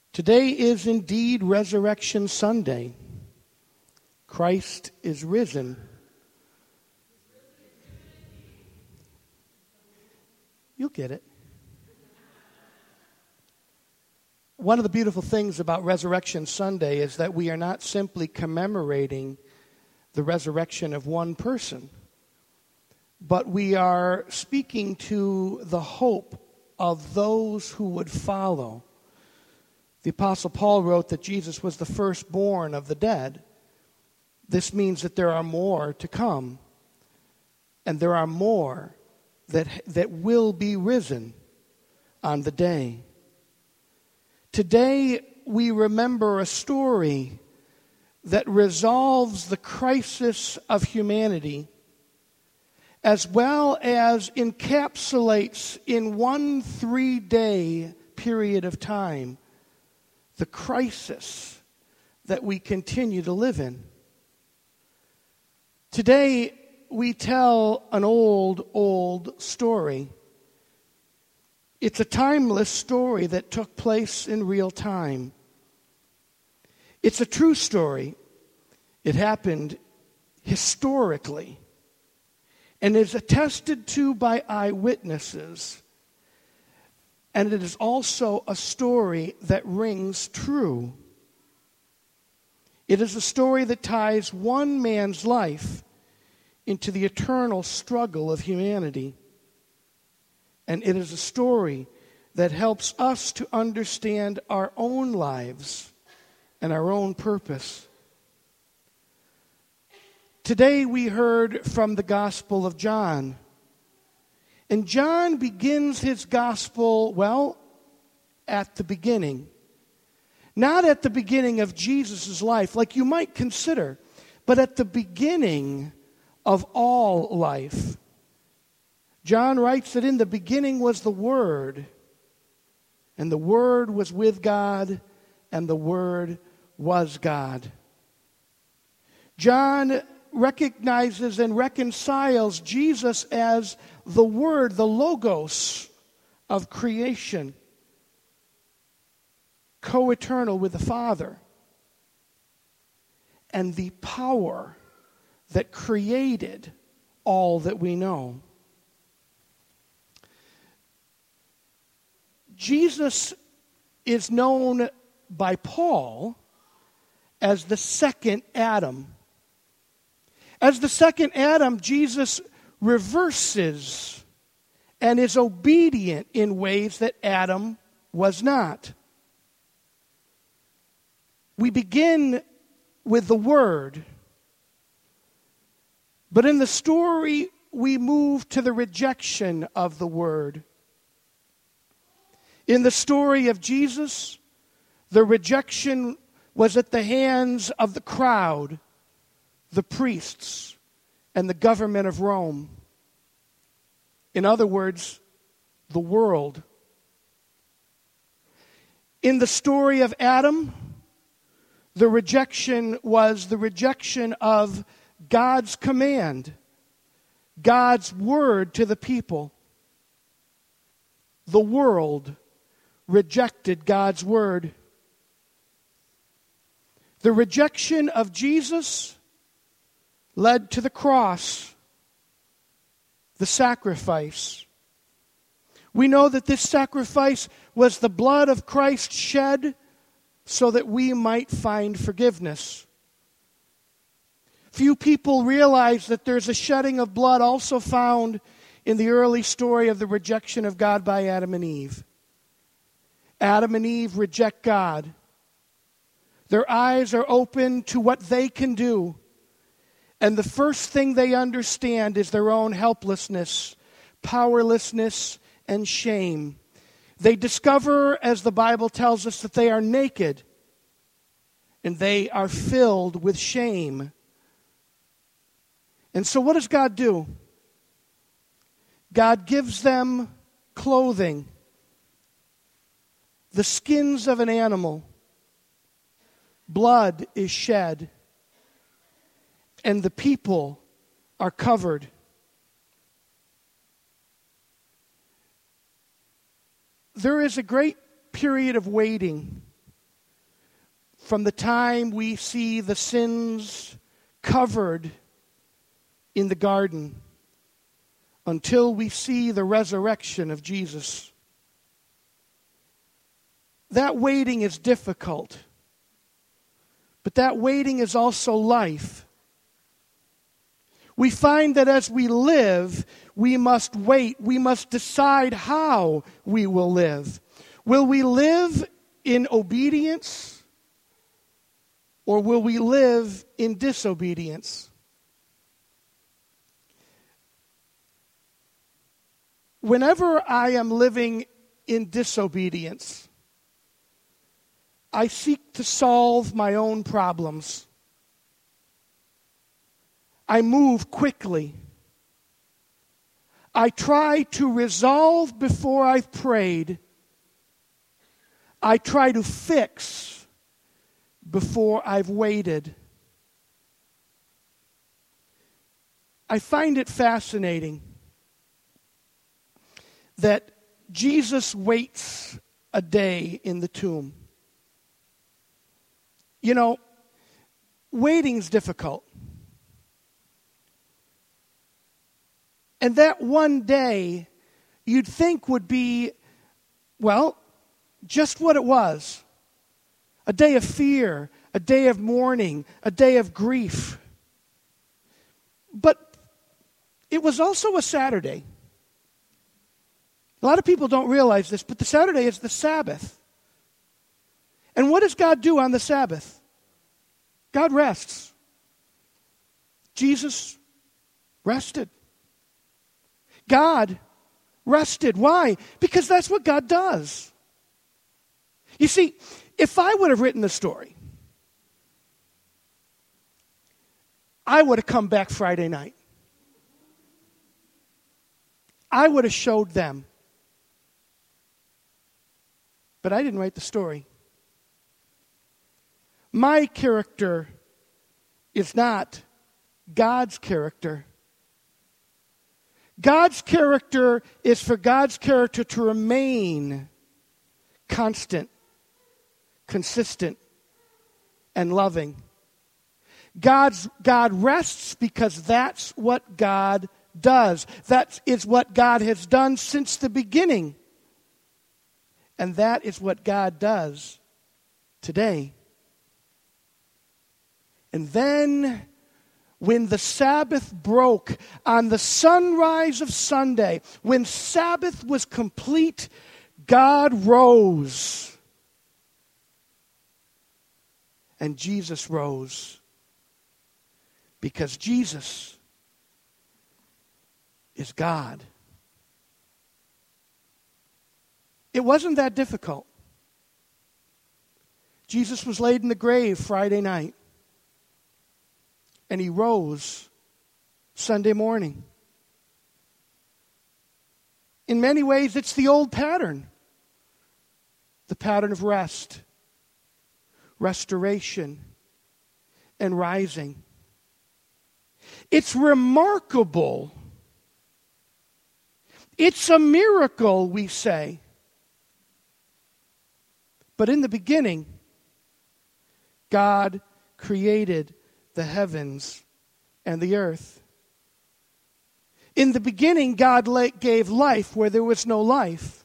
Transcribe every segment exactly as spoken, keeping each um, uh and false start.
Today is indeed Resurrection Sunday. Christ is risen. You'll get it. One of the beautiful things about Resurrection Sunday is that we are not simply commemorating the resurrection of one person, but we are speaking to the hope of those who would follow. The Apostle Paul wrote that Jesus was the firstborn of the dead. This means that there are more to come, and there are more that, that will be risen on the day. Today, we remember a story that resolves the crisis of humanity, as well as encapsulates in one three-day period of time the crisis that we continue to live in. Today, we tell an old, old story. It's a timeless story that took place in real time. It's a true story. It happened historically and is attested to by eyewitnesses. And it is also a story that rings true. It is a story that ties one man's life into the eternal struggle of humanity. And it is a story that helps us to understand our own lives and our own purpose. Today we heard from the Gospel of John. And John begins his gospel, well, at the beginning. Not at the beginning of Jesus' life, like you might consider, but at the beginning of all life. John writes that in the beginning was the Word, and the Word was with God, and the Word was God. John recognizes and reconciles Jesus as the Word, the Logos of creation, co-eternal with the Father, and the power that created all that we know. Jesus is known by Paul as the second Adam. As the second Adam, Jesus reverses and is obedient in ways that Adam was not. We begin with the Word, but in the story we move to the rejection of the Word. In the story of Jesus, the rejection was at the hands of the crowd, the priests, and the government of Rome. In other words, the world. In the story of Adam, the rejection was the rejection of God's command, God's word to the people. The world rejected God's word. The rejection of Jesus led to the cross, the sacrifice. We know that this sacrifice was the blood of Christ shed so that we might find forgiveness. Few people realize that there's a shedding of blood also found in the early story of the rejection of God by Adam and Eve. Adam and Eve reject God. Their eyes are open to what they can do. And the first thing they understand is their own helplessness, powerlessness, and shame. They discover, as the Bible tells us, that they are naked. And they are filled with shame. And so what does God do? God gives them clothing, the skins of an animal. Blood is shed, and the people are covered. There is a great period of waiting from the time we see the sins covered in the garden until we see the resurrection of Jesus. That waiting is difficult, but that waiting is also life. We find that as we live, we must wait. We must decide how we will live. Will we live in obedience, or will we live in disobedience? Whenever I am living in disobedience, I seek to solve my own problems. I move quickly. I try to resolve before I've prayed. I try to fix before I've waited. I find it fascinating that Jesus waits a day in the tomb. You know, waiting's difficult. And that one day, you'd think would be, well, just what it was. A day of fear, a day of mourning, a day of grief. But it was also a Saturday. A lot of people don't realize this, but the Saturday is the Sabbath. And what does God do on the Sabbath? God rests. Jesus rested. God rested. Why? Because that's what God does. You see, if I would have written the story, I would have come back Friday night. I would have showed them. But I didn't write the story. My character is not God's character. God's character is for God's character to remain constant, consistent, and loving. God's, God rests because that's what God does. That is what God has done since the beginning. And that is what God does today. And then, when the Sabbath broke on the sunrise of Sunday, when Sabbath was complete, God rose. And Jesus rose. Because Jesus is God. It wasn't that difficult. Jesus was laid in the grave Friday night. And he rose Sunday morning. In many ways, it's the old pattern. The pattern of rest, restoration, and rising. It's remarkable. It's a miracle, we say. But in the beginning, God created the heavens and the earth. In the beginning, God gave life where there was no life.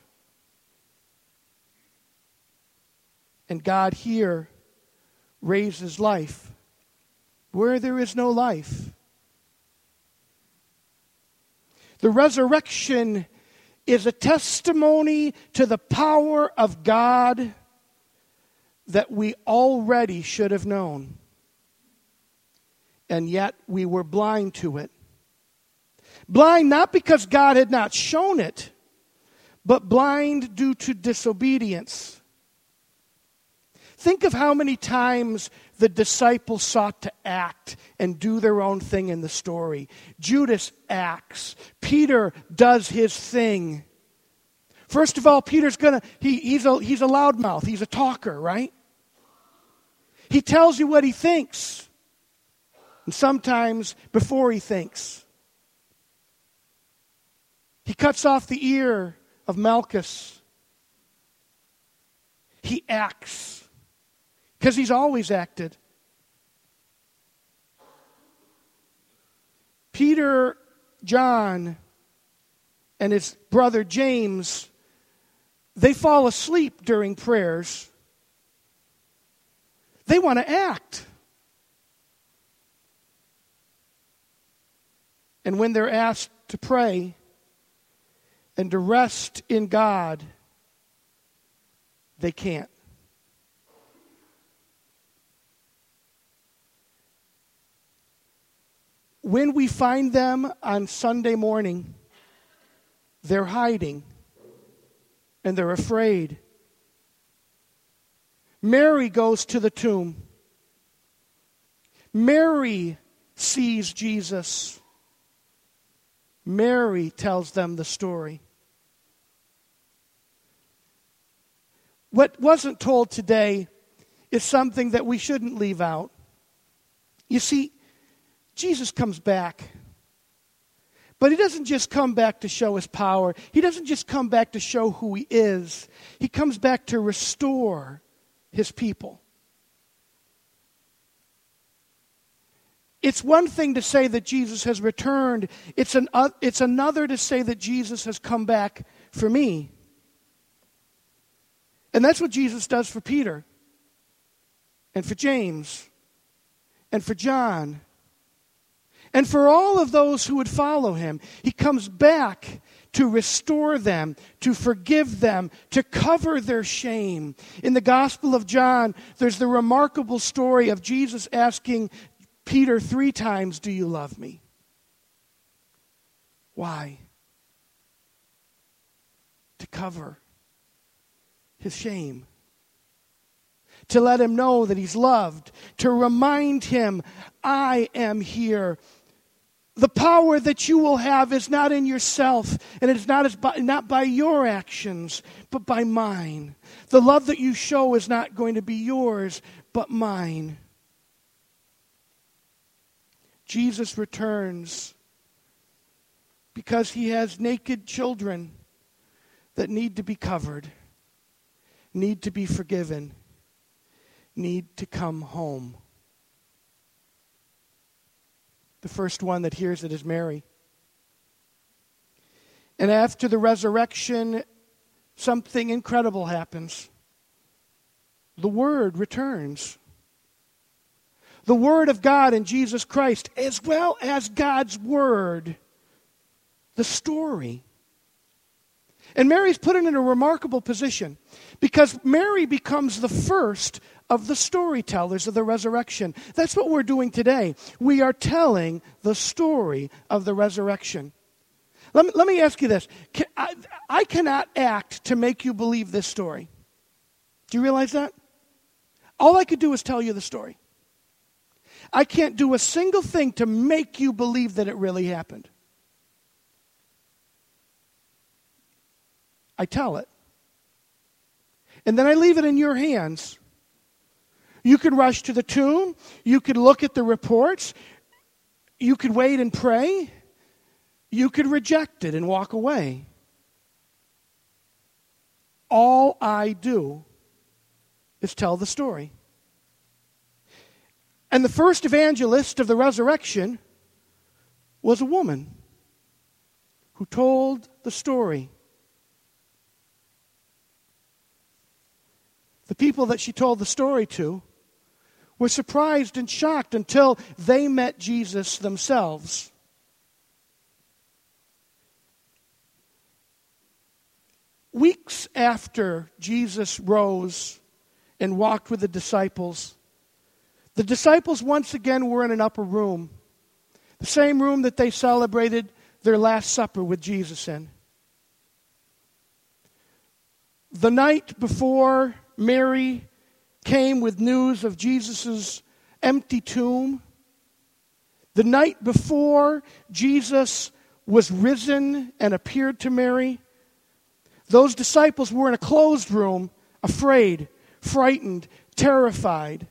And God here raises life where there is no life. The resurrection is a testimony to the power of God that we already should have known. And yet we were blind to it. Blind not because God had not shown it, but blind due to disobedience. Think of how many times the disciples sought to act and do their own thing in the story. Judas acts. Peter does his thing. First of all, Peter's gonna, he, he's a, he's a loudmouth. He's a talker, right? He tells you what he thinks. And sometimes before he thinks. He cuts off the ear of Malchus. He acts. because he's always acted. Peter, John, and his brother James, they fall asleep during prayers. They want to act. And when they're asked to pray and to rest in God, they can't. When we find them on Sunday morning, they're hiding and they're afraid. Mary goes to the tomb. Mary sees Jesus. Mary tells them the story. What wasn't told today is something that we shouldn't leave out. You see, Jesus comes back. But he doesn't just come back to show his power. He doesn't just come back to show who he is. He comes back to restore his people. It's one thing to say that Jesus has returned. It's an uh, it's another to say that Jesus has come back for me. And that's what Jesus does for Peter, and for James, and for John, and for all of those who would follow him. He comes back to restore them, to forgive them, to cover their shame. In the Gospel of John, there's the remarkable story of Jesus asking Peter three times, "Do you love me?" Why? To cover his shame. To let him know that he's loved. To remind him, I am here. The power that you will have is not in yourself, and it is not, as by, not by your actions, but by mine. The love that you show is not going to be yours, but mine. Jesus returns because he has naked children that need to be covered, need to be forgiven, need to come home. The first one that hears it is Mary. And after the resurrection, something incredible happens. The Word returns. The Word of God in Jesus Christ, as well as God's Word, the story. And Mary's put in a remarkable position because Mary becomes the first of the storytellers of the resurrection. That's what we're doing today. We are telling the story of the resurrection. Let me, let me ask you this. Can, I, I cannot act to make you believe this story. Do you realize that? All I could do is tell you the story. I can't do a single thing to make you believe that it really happened. I tell it. And then I leave it in your hands. You could rush to the tomb. You could look at the reports. You could wait and pray. You could reject it and walk away. All I do is tell the story. And the first evangelist of the resurrection was a woman who told the story. The people that she told the story to were surprised and shocked until they met Jesus themselves. Weeks after Jesus rose and walked with the disciples, the disciples once again were in an upper room, the same room that they celebrated their Last Supper with Jesus in. The night before Mary came with news of Jesus' empty tomb, the night before Jesus was risen and appeared to Mary, those disciples were in a closed room, afraid, frightened, terrified.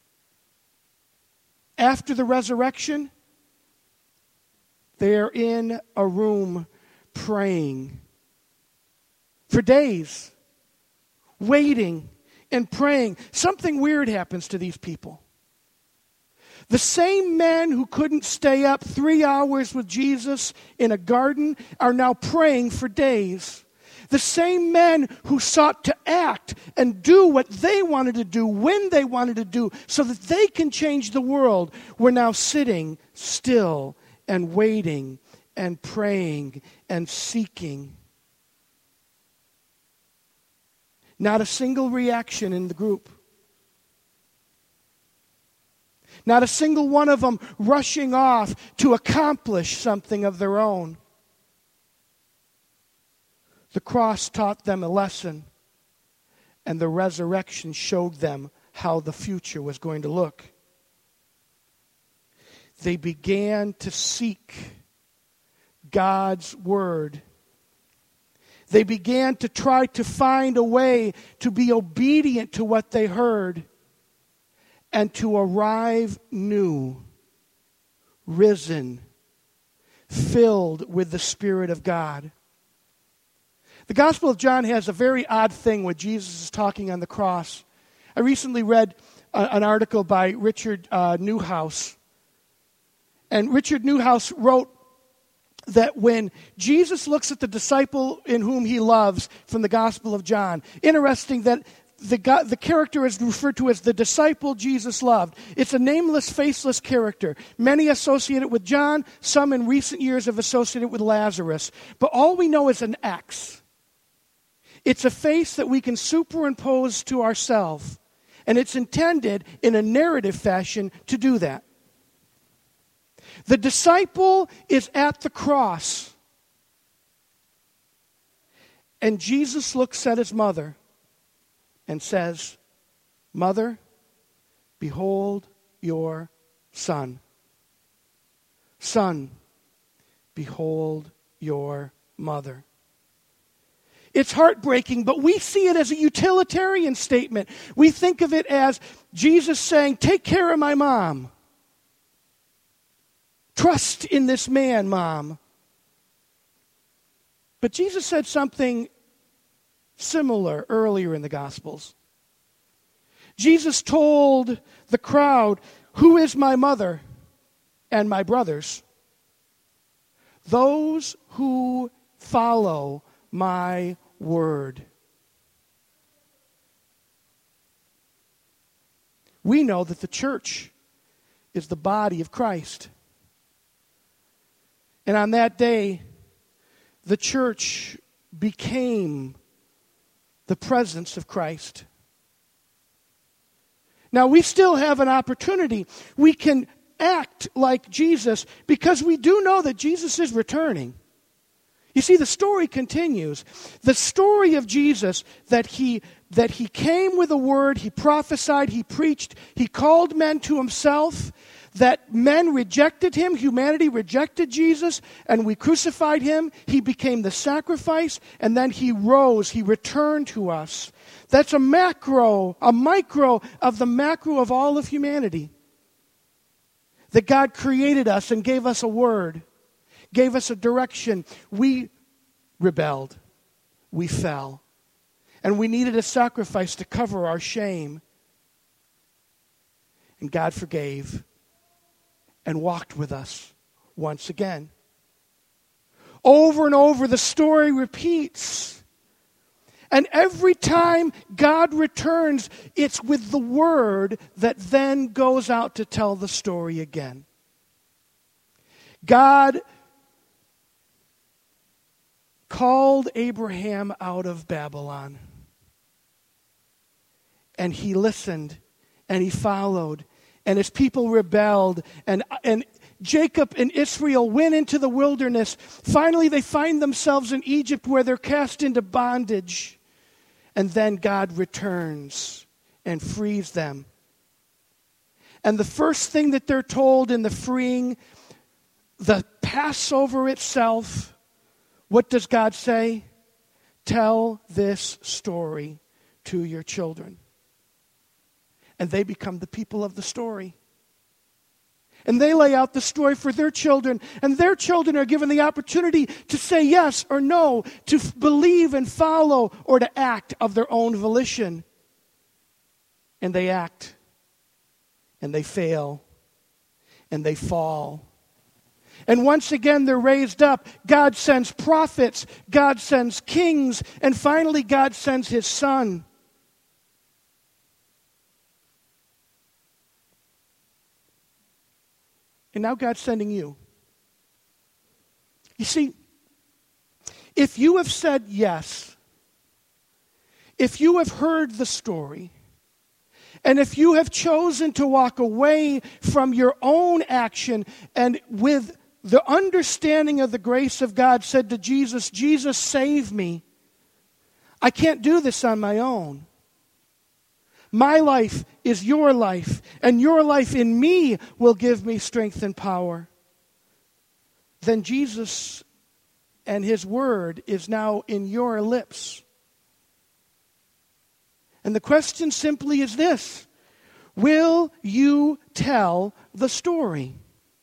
After the resurrection, they're in a room praying for days, waiting, and praying, something weird happens to these people. The same men who couldn't stay up three hours with Jesus in a garden are now praying for days. The same men who sought to act and do what they wanted to do when they wanted to do so that they can change the world were now sitting still and waiting and praying and seeking. Not a single reaction in the group. Not a single one of them rushing off to accomplish something of their own. The cross taught them a lesson, and the resurrection showed them how the future was going to look. They began to seek God's word. They began to try to find a way to be obedient to what they heard and to arrive new, risen, filled with the Spirit of God. The Gospel of John has a very odd thing when Jesus is talking on the cross. I recently read a, an article by Richard uh, Newhouse. And Richard Newhouse wrote that when Jesus looks at the disciple in whom he loves from the Gospel of John, interesting that the, God, the character is referred to as the disciple Jesus loved. It's a nameless, faceless character. Many associate it with John. Some in recent years have associated it with Lazarus. But all we know is an X. It's a face that we can superimpose to ourselves, and it's intended in a narrative fashion to do that. The disciple is at the cross, and Jesus looks at his mother and says, "Mother, behold your son. Son, behold your mother." It's heartbreaking, but we see it as a utilitarian statement. We think of it as Jesus saying, "Take care of my mom. Trust in this man, Mom." But Jesus said something similar earlier in the Gospels. Jesus told the crowd, "Who is my mother and my brothers? Those who follow my word." We know that the church is the body of Christ. And on that day, the church became the presence of Christ. Now, we still have an opportunity. We can act like Jesus because we do know that Jesus is returning. You see, the story continues. The story of Jesus, that he, that he came with a word, he prophesied, he preached, he called men to himself, that men rejected him, humanity rejected Jesus, and we crucified him. He became the sacrifice, and then he rose, he returned to us. That's a macro, a micro of the macro of all of humanity. That God created us and gave us a word, gave us a direction. We rebelled. We fell. And we needed a sacrifice to cover our shame. And God forgave and walked with us once again. Over and over, the story repeats. And every time God returns, it's with the word that then goes out to tell the story again. God called Abraham out of Babylon. And he listened, and he followed. And his people rebelled, and, and Jacob and Israel went into the wilderness. Finally, they find themselves in Egypt where they're cast into bondage. And then God returns and frees them. And the first thing that they're told in the freeing, the Passover itself, what does God say? Tell this story to your children. And they become the people of the story. And they lay out the story for their children. And their children are given the opportunity to say yes or no, to f- believe and follow, or to act of their own volition. and they act, and they fail, and they fall. And once again, they're raised up. God sends prophets. God sends kings. And finally, God sends His Son. And now God's sending you. You see, if you have said yes, if you have heard the story, and if you have chosen to walk away from your own action and with the understanding of the grace of God said to Jesus, Jesus, save me. I can't do this on my own. My life is your life, and your life in me will give me strength and power. Then Jesus and His word is now in your lips. And the question simply is this: will you tell the story?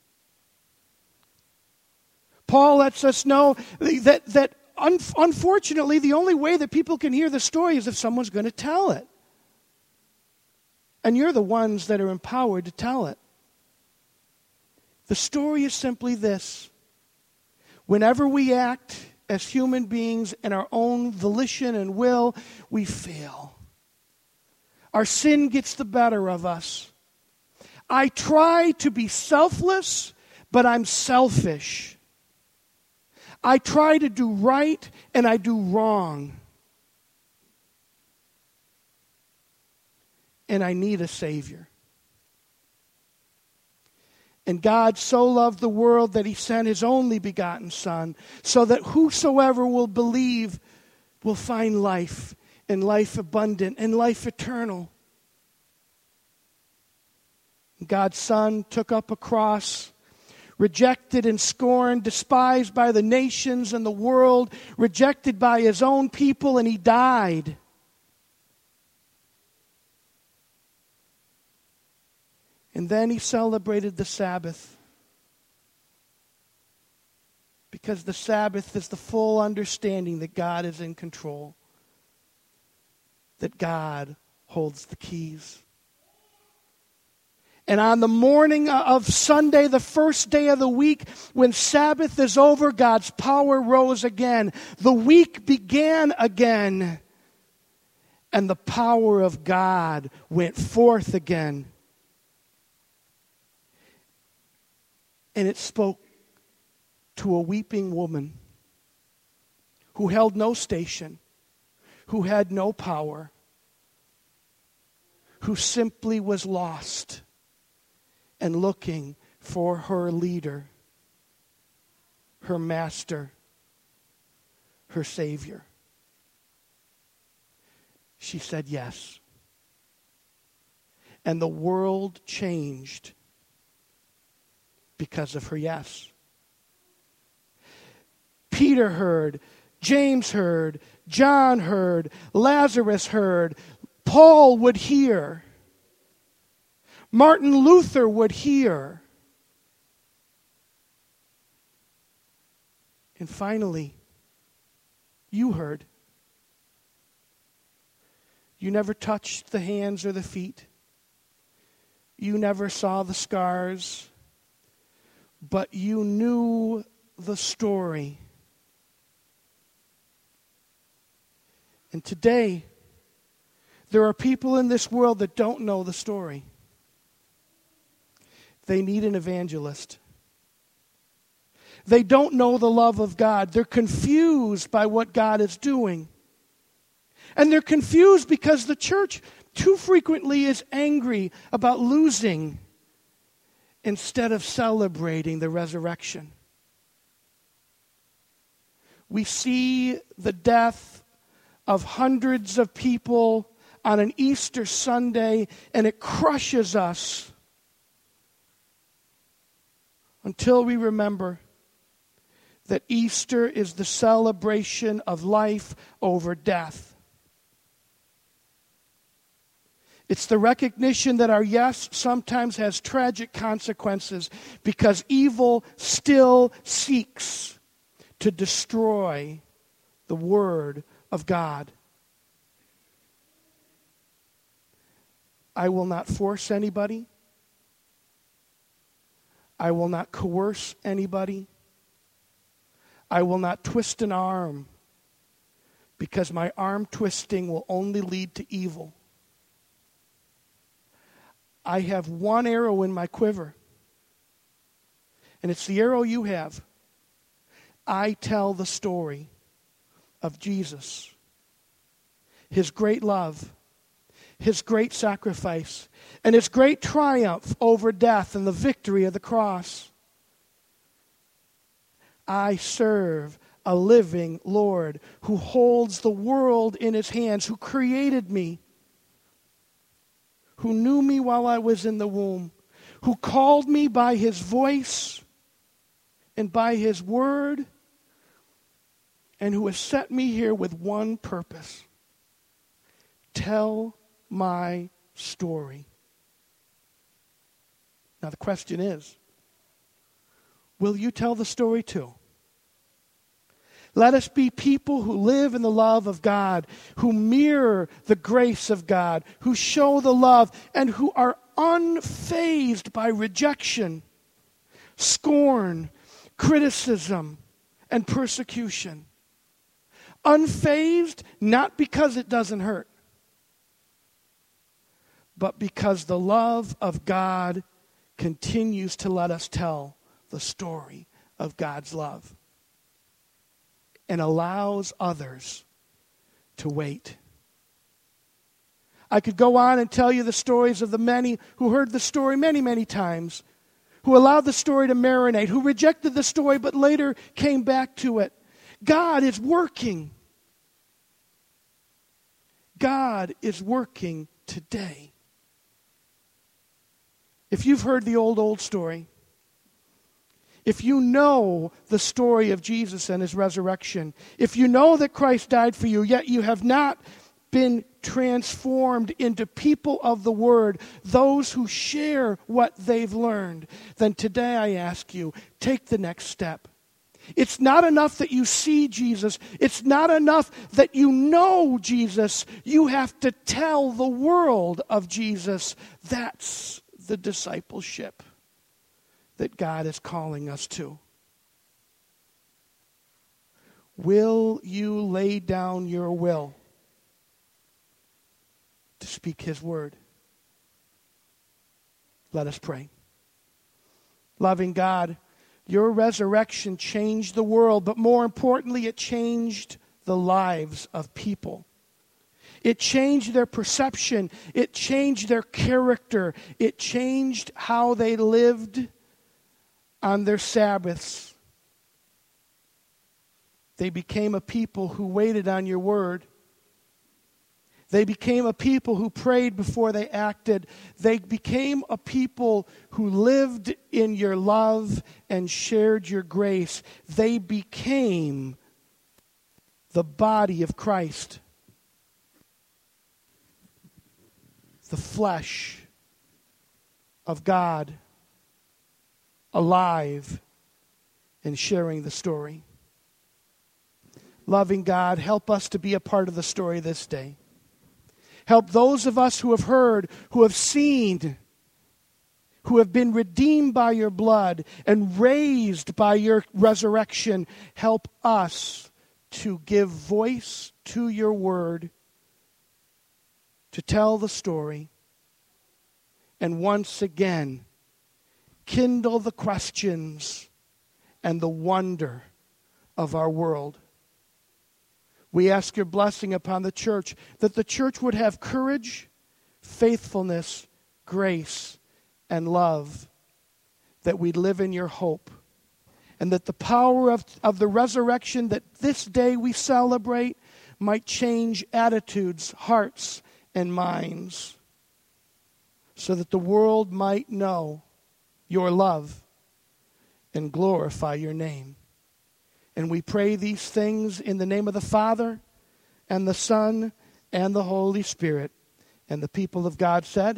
Paul lets us know that, that un- unfortunately, the only way that people can hear the story is if someone's going to tell it. And you're the ones that are empowered to tell it. The story is simply this: whenever we act as human beings in our own volition and will, we fail. Our sin gets the better of us. I try to be selfless, but I'm selfish. I try to do right, and I do wrong. And I need a Savior. And God so loved the world that He sent His only begotten Son, so that whosoever will believe will find life, and life abundant, and life eternal. God's Son took up a cross, rejected and scorned, despised by the nations and the world, rejected by His own people, and He died. And then He celebrated the Sabbath. Because the Sabbath is the full understanding that God is in control. That God holds the keys. And on the morning of Sunday, the first day of the week, when Sabbath is over, God's power rose again. The week began again. And the power of God went forth again. And it spoke to a weeping woman who held no station, who had no power, who simply was lost and looking for her leader, her master, her Savior. She said yes. And the world changed because of her yes. Peter heard, James heard, John heard, Lazarus heard, Paul would hear. Martin Luther would hear. And finally, you heard. You never touched the hands or the feet. You never saw the scars. But you knew the story. And today, there are people in this world that don't know the story. They need an evangelist. They don't know the love of God. They're confused by what God is doing. And they're confused because the church too frequently is angry about losing instead of celebrating the resurrection. We see the death of hundreds of people on an Easter Sunday, and it crushes us until we remember that Easter is the celebration of life over death. It's the recognition that our yes sometimes has tragic consequences because evil still seeks to destroy the Word of God. I will not force anybody. I will not coerce anybody. I will not twist an arm, because my arm twisting will only lead to evil. I have one arrow in my quiver, and it's the arrow you have. I tell the story of Jesus, his great love, his great sacrifice, and his great triumph over death and the victory of the cross. I serve a living Lord who holds the world in his hands, who created me, who knew me while I was in the womb, who called me by his voice and by his word, and who has set me here with one purpose: tell my story. Now the question is, will you tell the story too? Let us be people who live in the love of God, who mirror the grace of God, who show the love, and who are unfazed by rejection, scorn, criticism, and persecution. Unfazed, not because it doesn't hurt, but because the love of God continues to let us tell the story of God's love and allows others to wait. I could go on and tell you the stories of the many who heard the story many, many times, who allowed the story to marinate, who rejected the story but later came back to it. God is working. God is working today. If you've heard the old, old story, if you know the story of Jesus and his resurrection, if you know that Christ died for you, yet you have not been transformed into people of the Word, those who share what they've learned, then today I ask you, take the next step. It's not enough that you see Jesus. It's not enough that you know Jesus. You have to tell the world of Jesus. That's the discipleship that God is calling us to. Will you lay down your will to speak his word? Let us pray. Loving God, your resurrection changed the world, but more importantly, it changed the lives of people. It changed their perception. It changed their character. It changed how they lived on their Sabbaths. They became a people who waited on your word. They became a people who prayed before they acted. They became a people who lived in your love and shared your grace. They became the body of Christ, the flesh of God, alive and sharing the story. Loving God, help us to be a part of the story this day. Help those of us who have heard, who have seen, who have been redeemed by your blood and raised by your resurrection. Help us to give voice to your word, to tell the story, and once again kindle the questions and the wonder of our world. We ask your blessing upon the church, that the church would have courage, faithfulness, grace, and love, that we'd live in your hope, and that the power of, of the resurrection that this day we celebrate might change attitudes, hearts, and minds, so that the world might know your love and glorify your name. And we pray these things in the name of the Father, and the Son, and the Holy Spirit. And the people of God said,